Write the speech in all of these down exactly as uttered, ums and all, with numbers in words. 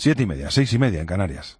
Siete y media, seis y media en Canarias.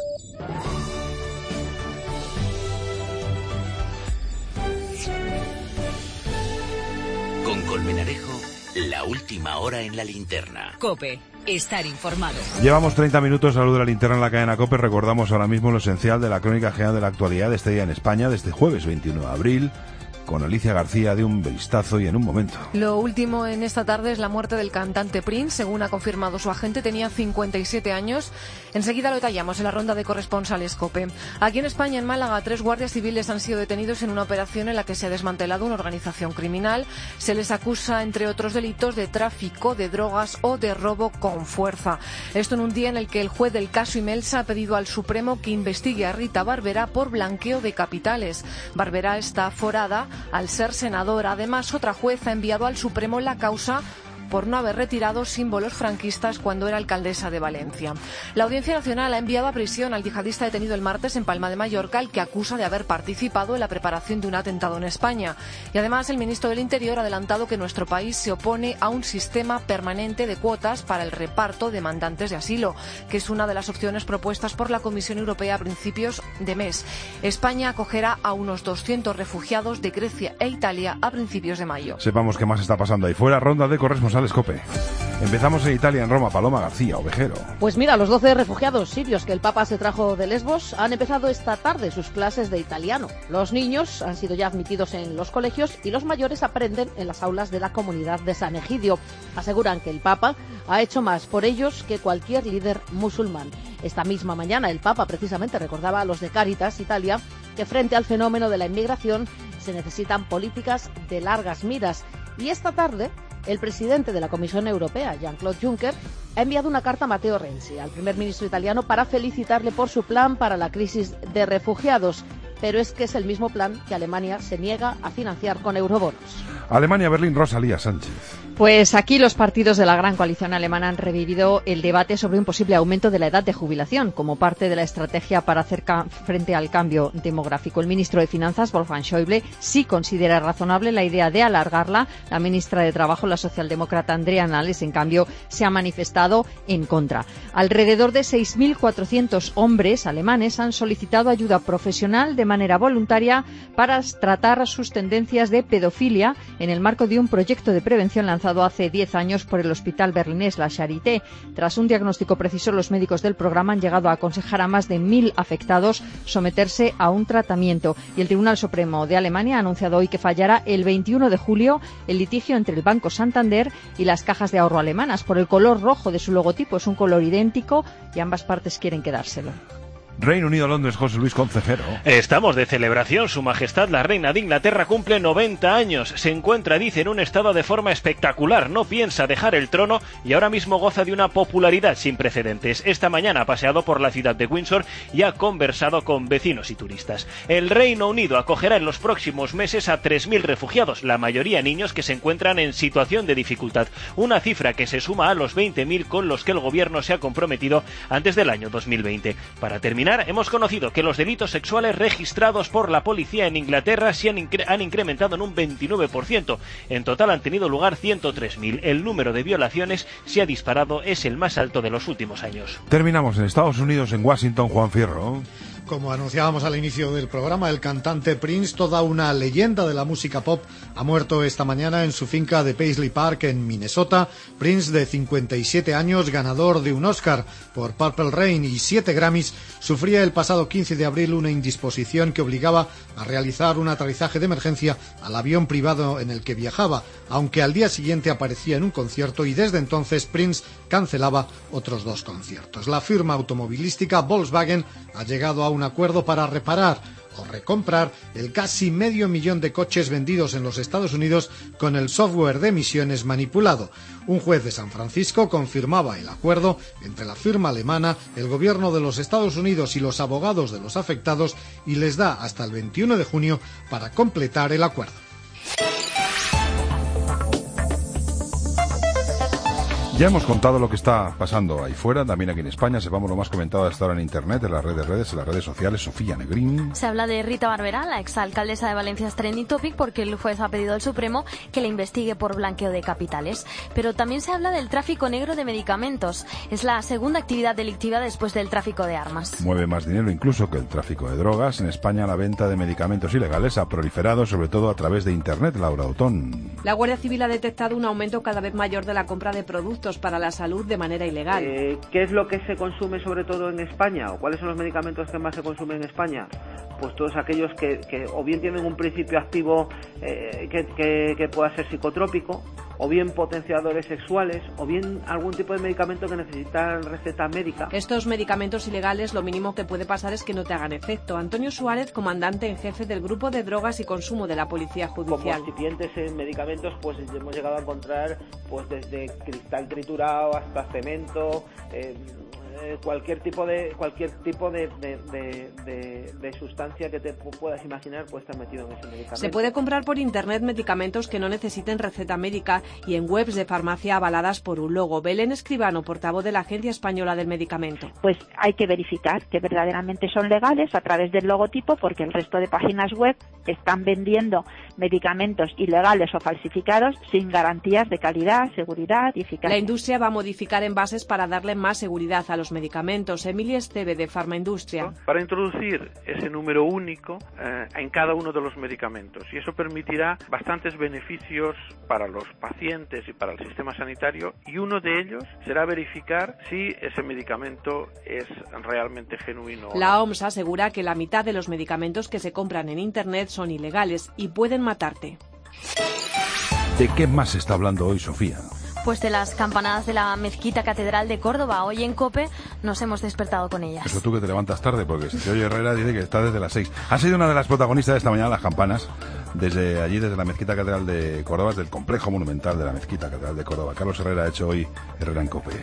Con Colmenarejo, la última hora en la linterna. COPE, estar informado. Llevamos treinta minutos a la luz de la linterna en la cadena COPE. Recordamos ahora mismo lo esencial de la crónica general de la actualidad de este día en España, desde jueves veintiuno de abril. Con Alicia García de un vistazo y en un momento. Lo último en esta tarde es la muerte del cantante Prince. Según ha confirmado su agente, tenía cincuenta y siete años. Enseguida lo detallamos en la ronda de corresponsales COPE. Aquí en España, en Málaga, tres guardias civiles han sido detenidos en una operación en la que se ha desmantelado una organización criminal. Se les acusa, entre otros delitos, de tráfico de drogas o de robo con fuerza. Esto en un día en el que el juez del caso Imelsa ha pedido al Supremo que investigue a Rita Barberá por blanqueo de capitales. Barberá está forada al ser senadora. Además, otra juez ha enviado al Supremo la causa por no haber retirado símbolos franquistas cuando era alcaldesa de Valencia. La Audiencia Nacional ha enviado a prisión al yihadista detenido el martes en Palma de Mallorca, al que acusa de haber participado en la preparación de un atentado en España. Y además, el ministro del Interior ha adelantado que nuestro país se opone a un sistema permanente de cuotas para el reparto de demandantes de asilo, que es una de las opciones propuestas por la Comisión Europea a principios de mes. España acogerá a unos doscientos refugiados de Grecia e Italia a principios de mayo. Sepamos qué más está pasando ahí fuera. Ronda de corresponsales COPE. Empezamos en Italia, en Roma. Paloma García, Ovejero. Pues mira, los doce refugiados sirios que el Papa se trajo de Lesbos han empezado esta tarde sus clases de italiano. Los niños han sido ya admitidos en los colegios y los mayores aprenden en las aulas de la comunidad de San Egidio. Aseguran que el Papa ha hecho más por ellos que cualquier líder musulmán. Esta misma mañana el Papa precisamente recordaba a los de Cáritas Italia que frente al fenómeno de la inmigración se necesitan políticas de largas miras. Y esta tarde el presidente de la Comisión Europea, Jean-Claude Juncker, ha enviado una carta a Matteo Renzi, al primer ministro italiano, para felicitarle por su plan para la crisis de refugiados. Pero es que es el mismo plan que Alemania se niega a financiar con eurobonos. Alemania, Berlín, Rosalía Sánchez. Pues aquí los partidos de la gran coalición alemana han revivido el debate sobre un posible aumento de la edad de jubilación como parte de la estrategia para hacer frente al cambio demográfico. El ministro de Finanzas, Wolfgang Schäuble, sí considera razonable la idea de alargarla. La ministra de Trabajo, la socialdemócrata Andrea Nahles, en cambio, se ha manifestado en contra. Alrededor de seis mil cuatrocientos hombres alemanes han solicitado ayuda profesional de manera voluntaria para tratar sus tendencias de pedofilia en el marco de un proyecto de prevención lanzado hace diez años por el hospital berlinés La Charité. Tras un diagnóstico preciso, los médicos del programa han llegado a aconsejar a más de mil afectados someterse a un tratamiento. Y el Tribunal Supremo de Alemania ha anunciado hoy que fallará el veintiuno de julio el litigio entre el Banco Santander y las cajas de ahorro alemanas por el color rojo de su logotipo. Es un color idéntico y ambas partes quieren quedárselo. Reino Unido, Londres, José Luis Concejero. Estamos de celebración. Su Majestad la Reina de Inglaterra cumple noventa años. Se encuentra, dice, en un estado de forma espectacular. No piensa dejar el trono y ahora mismo goza de una popularidad sin precedentes. Esta mañana ha paseado por la ciudad de Windsor y ha conversado con vecinos y turistas. El Reino Unido acogerá en los próximos meses a tres mil refugiados, la mayoría niños que se encuentran en situación de dificultad. Una cifra que se suma a los veinte mil con los que el gobierno se ha comprometido antes del año dos mil veinte. Para terminar, hemos conocido que los delitos sexuales registrados por la policía en Inglaterra se han, incre- han incrementado en un veintinueve por ciento. En total han tenido lugar ciento tres mil. El número de violaciones se ha disparado, es el más alto de los últimos años. Terminamos en Estados Unidos, en Washington, Juan Fierro. Como anunciábamos al inicio del programa, el cantante Prince, toda una leyenda de la música pop, ha muerto esta mañana en su finca de Paisley Park, en Minnesota. Prince, de cincuenta y siete años, ganador de un Oscar por Purple Rain y siete Grammys, sufría el pasado quince de abril una indisposición que obligaba a realizar un aterrizaje de emergencia al avión privado en el que viajaba, aunque al día siguiente aparecía en un concierto y desde entonces Prince cancelaba otros dos conciertos. La firma automovilística Volkswagen ha llegado a un acuerdo para reparar o recomprar el casi medio millón de coches vendidos en los Estados Unidos con el software de emisiones manipulado. Un juez de San Francisco confirmaba el acuerdo entre la firma alemana, el gobierno de los Estados Unidos y los abogados de los afectados y les da hasta el veintiuno de junio para completar el acuerdo. Ya hemos contado lo que está pasando ahí fuera, también aquí en España. Sepamos lo más comentado hasta ahora en Internet, en las redes, redes, en las redes sociales. Sofía Negrín. Se habla de Rita Barberá, la exalcaldesa de Valencia, es trending topic porque el juez ha pedido al Supremo que le investigue por blanqueo de capitales. Pero también se habla del tráfico negro de medicamentos. Es la segunda actividad delictiva después del tráfico de armas. Mueve más dinero incluso que el tráfico de drogas. En España la venta de medicamentos ilegales ha proliferado, sobre todo a través de Internet. Laura Otón. La Guardia Civil ha detectado un aumento cada vez mayor de la compra de productos para la salud de manera ilegal. Eh, ¿Qué es lo que se consume sobre todo en España? ¿O cuáles son los medicamentos que más se consumen en España? Pues todos aquellos que, que o bien tienen un principio activo eh, que, que, que pueda ser psicotrópico, o bien potenciadores sexuales, o bien algún tipo de medicamento que necesita receta médica. Estos medicamentos ilegales lo mínimo que puede pasar es que no te hagan efecto. Antonio Suárez, comandante en jefe del Grupo de Drogas y Consumo de la Policía Judicial. Como excipientes en medicamentos, pues hemos llegado a encontrar pues desde cristal triturado hasta cemento, eh, cualquier tipo de cualquier tipo de, de, de, de, de sustancia que te puedas imaginar puede estar metido en ese medicamento. Se puede comprar por internet medicamentos que no necesiten receta médica y en webs de farmacia avaladas por un logo. Belén Escribano, portavoz de la Agencia Española del Medicamento. Pues hay que verificar que verdaderamente son legales a través del logotipo, porque el resto de páginas web están vendiendo medicamentos ilegales o falsificados sin garantías de calidad, seguridad y eficacia. La industria va a modificar envases para darle más seguridad a los medicamentos. Emilia Esteve, de Farmaindustria. Para introducir ese número único eh, en cada uno de los medicamentos, y eso permitirá bastantes beneficios para los pacientes y para el sistema sanitario, y uno de ellos será verificar si ese medicamento es realmente genuino. La O M S asegura que la mitad de los medicamentos que se compran en internet son ilegales y pueden matarte. ¿De qué más se está hablando hoy, Sofía? Pues de las campanadas de la Mezquita Catedral de Córdoba. Hoy en COPE nos hemos despertado con ellas. Eso tú que te levantas tarde, porque si te oye Herrera dice que está desde las seis. Ha sido una de las protagonistas de esta mañana, las campanas, desde allí, desde la Mezquita Catedral de Córdoba, del complejo monumental de la Mezquita Catedral de Córdoba. Carlos Herrera ha hecho hoy Herrera en COPE.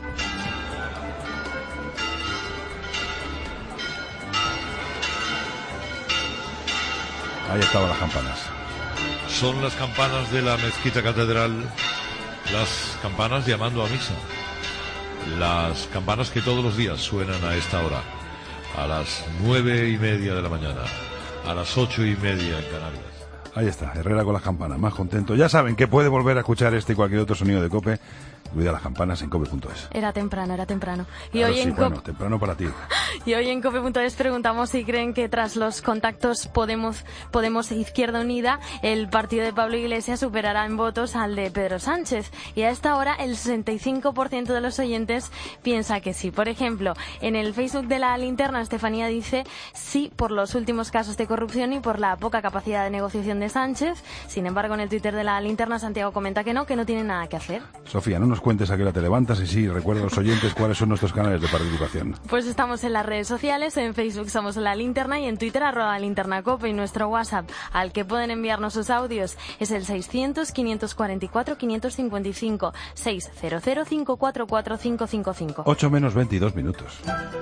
Ahí estaban las campanas. Son las campanas de la Mezquita Catedral, las campanas llamando a misa, las campanas que todos los días suenan a esta hora, a las nueve y media de la mañana, a las ocho y media en Canarias. Ahí está, Herrera con las campanas, más contento. Ya saben que puede volver a escuchar este y cualquier otro sonido de COPE, incluidas las campanas, en cope punto es. Era temprano, era temprano. Y Claro, hoy sí, en bueno, COPE... temprano para ti. Y hoy en cope punto es preguntamos si creen que tras los contactos Podemos, Podemos e Izquierda Unida, el partido de Pablo Iglesias superará en votos al de Pedro Sánchez. Y a esta hora el sesenta y cinco por ciento de los oyentes piensa que sí. Por ejemplo, en el Facebook de La Linterna, Estefanía dice sí por los últimos casos de corrupción y por la poca capacidad de negociación de Sánchez. Sin embargo, en el Twitter de La Linterna, Santiago comenta que no, que no tiene nada que hacer. Sofía, no nos cuentes a qué hora te levantas y sí, recuerda a los oyentes cuáles son nuestros canales de participación. Pues estamos en las redes sociales, en Facebook somos La Linterna y en Twitter arroba Linterna Cope, y nuestro WhatsApp al que pueden enviarnos sus audios es el seiscientos, quinientos cuarenta y cuatro, quinientos cincuenta y cinco, seiscientos, cinco cuatro cuatro, cinco cinco cinco. ocho menos veintidós minutos.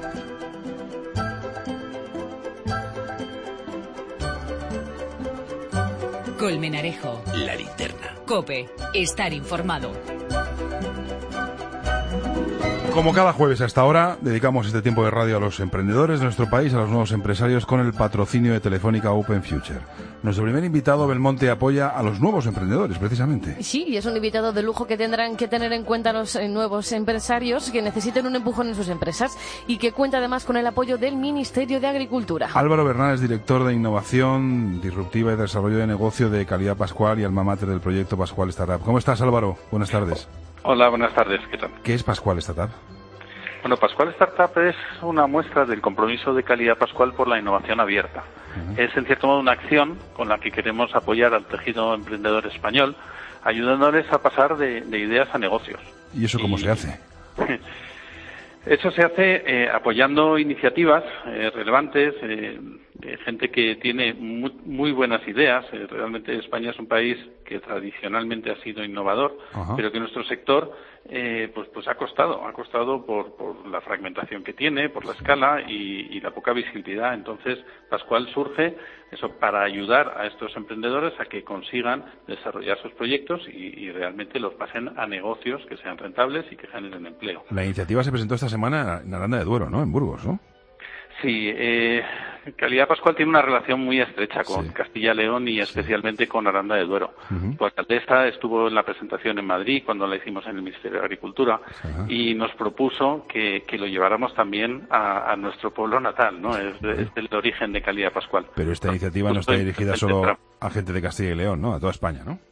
Colmenarejo. La Linterna. COPE. Estar informado. Como cada jueves a esta hora, dedicamos este tiempo de radio a los emprendedores de nuestro país, a los nuevos empresarios, con el patrocinio de Telefónica Open Future. Nuestro primer invitado, Belmonte, apoya a los nuevos emprendedores, precisamente. Sí, y es un invitado de lujo que tendrán que tener en cuenta los eh, nuevos empresarios que necesiten un empujón en sus empresas y que cuenta además con el apoyo del Ministerio de Agricultura. Álvaro Bernal es director de Innovación Disruptiva y Desarrollo de Negocio de Calidad Pascual y alma mater del proyecto Pascual Startup. ¿Cómo estás, Álvaro? Buenas tardes. Hola, buenas tardes. ¿Qué tal? ¿Qué es Pascual Startup? Bueno, Pascual Startup es una muestra del compromiso de Calidad Pascual por la innovación abierta. Uh-huh. Es, en cierto modo, una acción con la que queremos apoyar al tejido emprendedor español, ayudándoles a pasar de, de ideas a negocios. ¿Y eso cómo y... se hace? Eso se hace eh, apoyando iniciativas eh, relevantes, eh, eh, gente que tiene muy, muy buenas ideas. Eh, realmente España es un país que tradicionalmente ha sido innovador, Ajá. pero que nuestro sector eh, pues pues ha costado, ha costado por, por la fragmentación que tiene, por la escala y, y la poca visibilidad. Entonces, Pascual surge eso para ayudar a estos emprendedores a que consigan desarrollar sus proyectos y, y realmente los pasen a negocios que sean rentables y que generen empleo. La iniciativa se presentó esta semana en Aranda de Duero, ¿no? En Burgos, ¿no? Sí, eh, Calidad Pascual tiene una relación muy estrecha con sí. Castilla y León y especialmente sí. con Aranda de Duero. Uh-huh. Su alcaldesa estuvo en la presentación en Madrid cuando la hicimos en el Ministerio de Agricultura uh-huh. y nos propuso que, que lo lleváramos también a, a nuestro pueblo natal, ¿no? Es, de, es del origen de Calidad Pascual. Pero esta iniciativa no está dirigida solo a gente de Castilla y León, ¿no? A toda España, ¿no?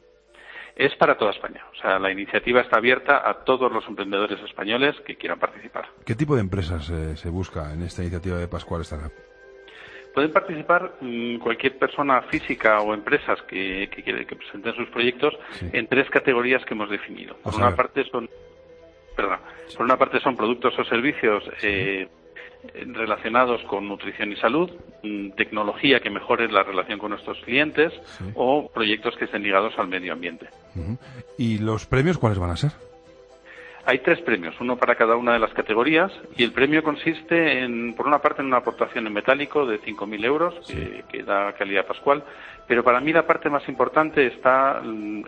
Es para toda España. O sea, la iniciativa está abierta a todos los emprendedores españoles que quieran participar. ¿Qué tipo de empresas eh, se busca en esta iniciativa de Pascual Startup? Pueden participar mmm, cualquier persona física o empresas que, que, que presenten sus proyectos sí. en tres categorías que hemos definido. Por una parte son, perdón, sí. por una parte son productos o servicios sí. eh, relacionados con nutrición y salud, tecnología que mejore la relación con nuestros clientes sí. o proyectos que estén ligados al medio ambiente. Uh-huh. ¿Y los premios cuáles van a ser? Hay tres premios, uno para cada una de las categorías y el premio consiste en, por una parte, en una aportación en metálico de cinco mil euros sí. que, que da Calidad Pascual, pero para mí la parte más importante está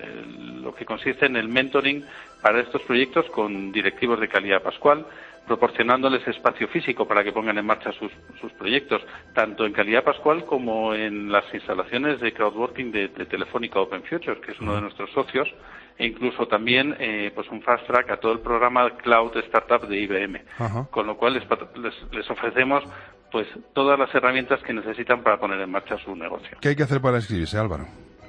el, lo que consiste en el mentoring para estos proyectos con directivos de Calidad Pascual, proporcionándoles espacio físico para que pongan en marcha sus, sus proyectos, tanto en Calidad Pascual como en las instalaciones de crowdworking de, de Telefónica Open Futures, que es uno de nuestros socios, e incluso también eh, pues un fast track a todo el programa Cloud Startup de I B M, Ajá. con lo cual les, les, les ofrecemos pues todas las herramientas que necesitan para poner en marcha su negocio. ¿Qué hay que hacer para inscribirse, Álvaro?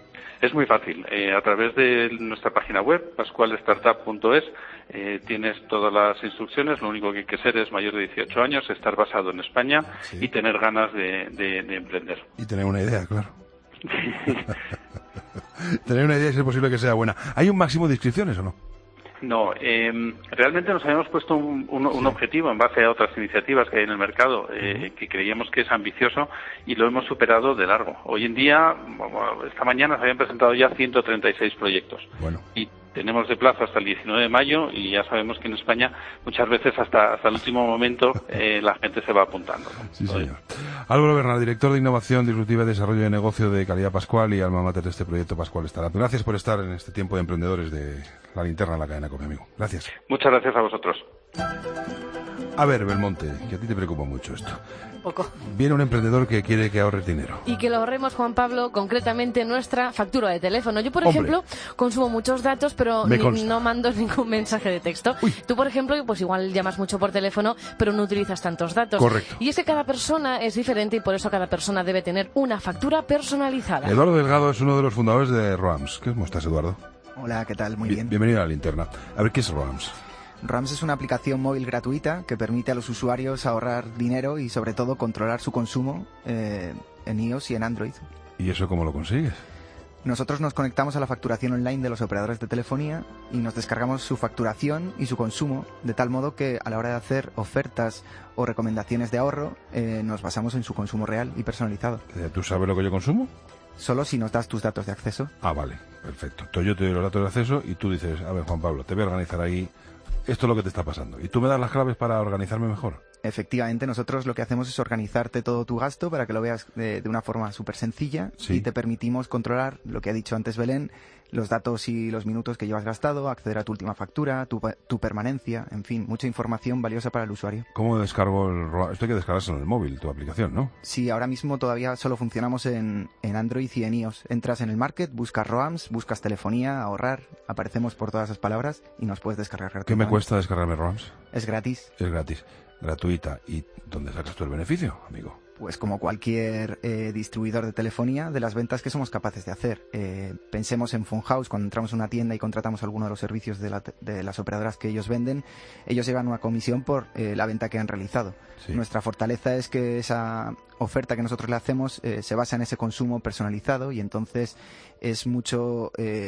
Es muy fácil. Eh, a través de nuestra página web, pascual startup punto es, eh, tienes todas las instrucciones. Lo único que hay que ser es mayor de dieciocho años, estar basado en España sí. y tener ganas de, de, de emprender. Y tener una idea, claro. Tener una idea y ser posible que sea buena. ¿Hay un máximo de inscripciones o no? No, eh, realmente nos habíamos puesto un, un, un objetivo en base a otras iniciativas que hay en el mercado eh, que creíamos que es ambicioso y lo hemos superado de largo. Hoy en día, esta mañana se habían presentado ya ciento treinta y seis proyectos. Bueno. Y tenemos de plazo hasta el diecinueve de mayo y ya sabemos que en España muchas veces hasta, hasta el último momento eh, la gente se va apuntando, ¿no? Sí, señor. Álvaro Bernal, director de Innovación Disruptiva y Desarrollo de Negocio de Calidad Pascual y alma mater de este proyecto Pascual Startup. Gracias por estar en este tiempo de emprendedores de La Linterna en la cadena COPE, amigo. Gracias. Muchas gracias a vosotros. A ver, Belmonte, que a ti te preocupa mucho esto. Poco. Viene un emprendedor que quiere que ahorres dinero. Y que lo ahorremos, Juan Pablo, concretamente nuestra factura de teléfono. Yo, por Hombre. ejemplo, consumo muchos datos, pero ni, no mando ningún mensaje de texto. Uy. Tú, por ejemplo, pues igual llamas mucho por teléfono, pero no utilizas tantos datos. Correcto. Y es que cada persona es diferente y por eso cada persona debe tener una factura personalizada. Eduardo Delgado es uno de los fundadores de Roams. ¿Cómo estás, Eduardo? Hola, ¿qué tal? Muy bien. bien. Bienvenido a La Linterna. A ver, ¿qué es Roams? Roams es una aplicación móvil gratuita que permite a los usuarios ahorrar dinero y sobre todo controlar su consumo eh, en iOS y en Android. ¿Y eso cómo lo consigues? Nosotros nos conectamos a la facturación online de los operadores de telefonía y nos descargamos su facturación y su consumo, de tal modo que a la hora de hacer ofertas o recomendaciones de ahorro eh, nos basamos en su consumo real y personalizado. ¿Tú sabes lo que yo consumo? Solo si nos das tus datos de acceso. Ah, vale, perfecto. Entonces yo te doy los datos de acceso y tú dices, a ver, Juan Pablo, te voy a organizar ahí. Esto es lo que te está pasando. ¿Y tú me das las claves para organizarme mejor? Efectivamente, nosotros lo que hacemos es organizarte todo tu gasto para que lo veas de, de una forma súper sencilla sí. y te permitimos controlar lo que ha dicho antes Belén, los datos y los minutos que llevas gastado, acceder a tu última factura, tu, tu permanencia, en fin, mucha información valiosa para el usuario. ¿Cómo descargo el... Esto hay que descargarse en el móvil, tu aplicación, ¿no? Sí, ahora mismo todavía solo funcionamos en, en Android y en iOS. Entras en el Market, buscas Roams, buscas telefonía, ahorrar, aparecemos por todas esas palabras y nos puedes descargar gratuitamente. ¿Qué me cuesta descargarme Roams? Es gratis. Es gratis, gratuita. ¿Y dónde sacas tú el beneficio, amigo? Pues como cualquier eh, distribuidor de telefonía, de las ventas que somos capaces de hacer. Eh, pensemos en Funhouse, cuando entramos en una tienda y contratamos alguno de los servicios de, la, de las operadoras que ellos venden, ellos llevan una comisión por eh, la venta que han realizado. Sí. Nuestra fortaleza es que esa oferta que nosotros le hacemos eh, se basa en ese consumo personalizado y entonces es mucho... Eh,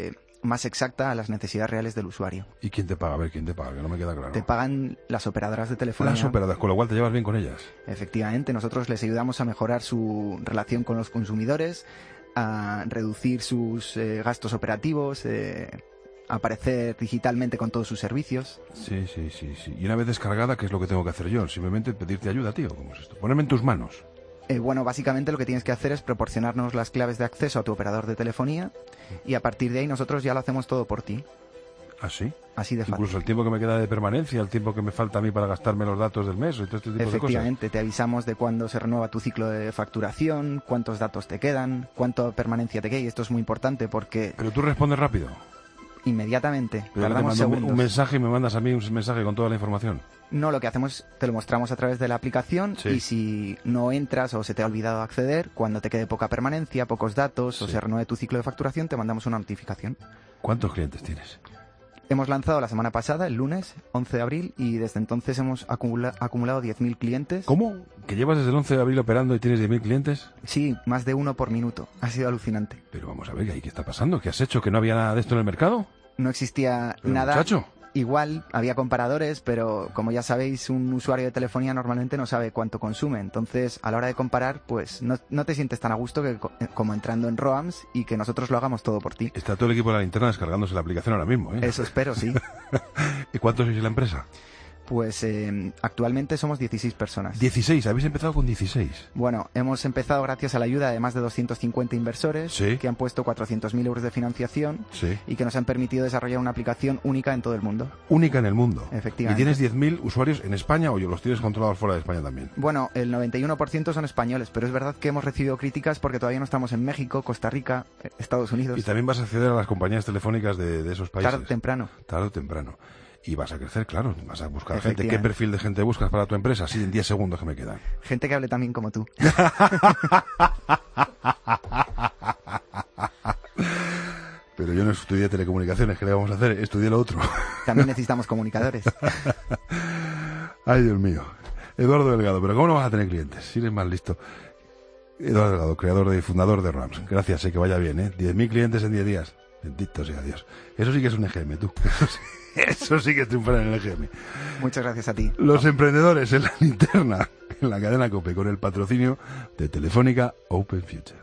más exacta a las necesidades reales del usuario. ¿Y quién te paga? A ver, ¿quién te paga? Que no me queda claro. Te pagan las operadoras de telefonía. Las operadoras, con lo cual te llevas bien con ellas. Efectivamente, nosotros les ayudamos a mejorar su relación con los consumidores, a reducir sus eh, gastos operativos, eh, a aparecer digitalmente con todos sus servicios. Sí, sí, sí, sí. Y una vez descargada, ¿qué es lo que tengo que hacer yo? Simplemente pedirte ayuda, tío. ¿Cómo es esto? Ponerme en tus manos. Eh, bueno, básicamente lo que tienes que hacer es proporcionarnos las claves de acceso a tu operador de telefonía y a partir de ahí nosotros ya lo hacemos todo por ti. ¿Ah, sí? Así de fácil. Incluso el tiempo que me queda de permanencia, el tiempo que me falta a mí para gastarme los datos del mes y todo este tipo de cosas. Efectivamente, te avisamos de cuándo se renueva tu ciclo de facturación, cuántos datos te quedan, cuánta permanencia te queda, y esto es muy importante porque... Pero tú respondes rápido. Inmediatamente. Pero Tardamos te mando segundos. un mensaje y me mandas a mí un mensaje con toda la información. No, lo que hacemos, te lo mostramos a través de la aplicación Sí. y si no entras o se te ha olvidado acceder, cuando te quede poca permanencia, pocos datos o Sí. se renueve tu ciclo de facturación, te mandamos una notificación. ¿Cuántos clientes tienes? Hemos lanzado la semana pasada, el lunes, once de abril, y desde entonces hemos acumula- acumulado diez mil clientes. ¿Cómo? ¿Que llevas desde el once de abril operando y tienes diez mil clientes? Sí, más de uno por minuto. Ha sido alucinante. Pero vamos a ver, ¿qué está pasando? ¿Qué has hecho? ¿Que no había nada de esto en el mercado? No existía Pero, nada. muchacho. Igual había comparadores, pero como ya sabéis, un usuario de telefonía normalmente no sabe cuánto consume. Entonces, a la hora de comparar, pues no, no te sientes tan a gusto que, co- como entrando en ROAMs y que nosotros lo hagamos todo por ti. Está todo el equipo de la linterna descargándose la aplicación ahora mismo, ¿eh? Eso espero, sí. ¿Y cuántos sois en la empresa? Pues eh, actualmente somos dieciséis personas. dieciséis, habéis empezado con dieciséis. Bueno, hemos empezado gracias a la ayuda de más de doscientos cincuenta inversores Sí. que han puesto cuatrocientos mil euros de financiación Sí. y que nos han permitido desarrollar una aplicación única en todo el mundo. Única en el mundo. Efectivamente. ¿Y tienes diez mil usuarios en España o los tienes controlados fuera de España también? Bueno, el noventa y uno por ciento son españoles, pero es verdad que hemos recibido críticas porque todavía no estamos en México, Costa Rica, eh, Estados Unidos. Y también vas a acceder a las compañías telefónicas de, de esos países. Tarde o temprano. Tarde o temprano. Y vas a crecer, claro. Vas a buscar gente. ¿Qué Efectivamente. perfil de gente buscas para tu empresa? Así en diez segundos que me quedan. Gente que hable también como tú. Pero yo no estudié telecomunicaciones, ¿qué le vamos a hacer? Estudié lo otro. También necesitamos comunicadores. Ay, Dios mío. Eduardo Delgado, pero ¿cómo no vas a tener clientes? Si eres más listo. Eduardo Delgado, creador y fundador de ROAMs. Gracias, eh, que vaya bien, ¿eh? diez mil clientes en diez días. Bendito sea Dios. Eso sí que es un E G M, tú. Eso sí, eso sí que es triunfar en el E G M. Muchas gracias a ti. Los emprendedores en la linterna, en la cadena COPE, con el patrocinio de Telefónica Open Future.